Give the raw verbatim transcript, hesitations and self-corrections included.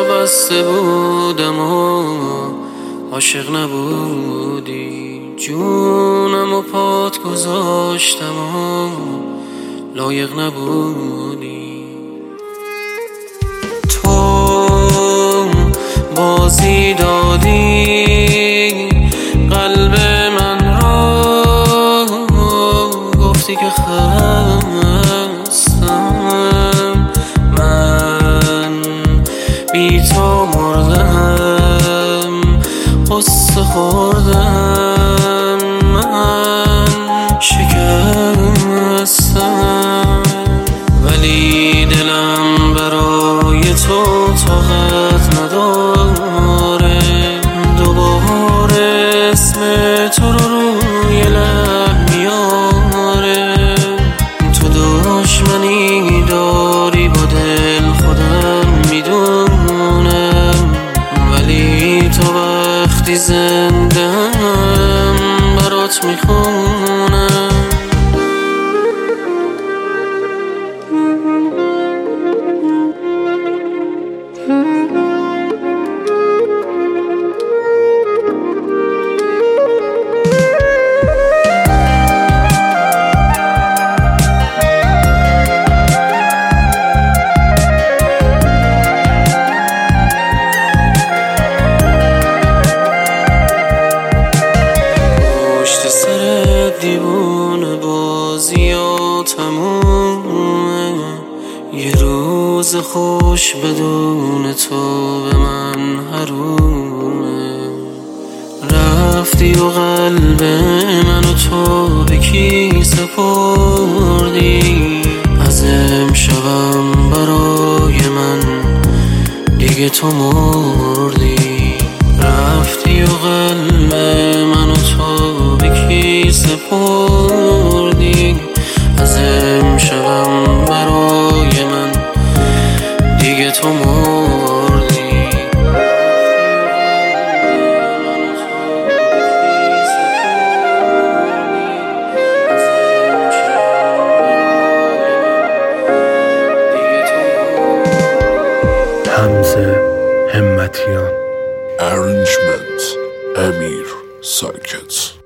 بسته بودم و عاشق نبودی، جونم و پات گذاشتم و لایق نبودی. تو بازی دادی قلب من را، گفتی که خستم، من بی تو مردم، قصه خوردم، من شکستم، ولی دلم برای تو طاقت نداره دوباره اسم تو رو روی لب میاره. تو دشمنی داری با دل خودم میدونم، ولی تو وقتی زندم برات میخونم. دیوونه بازی ها تمومه، یه روز خوش بدون تو به من حرومه. رفتی و قلب منو تو به کی سپردی، از امشبم برای من دیگه تو مردی. رفتی و قلب منو تو به کی سپردی، از امشبم برای من دیگه تو مردی. حمزه همتیان. Arrangement امیر ساکت.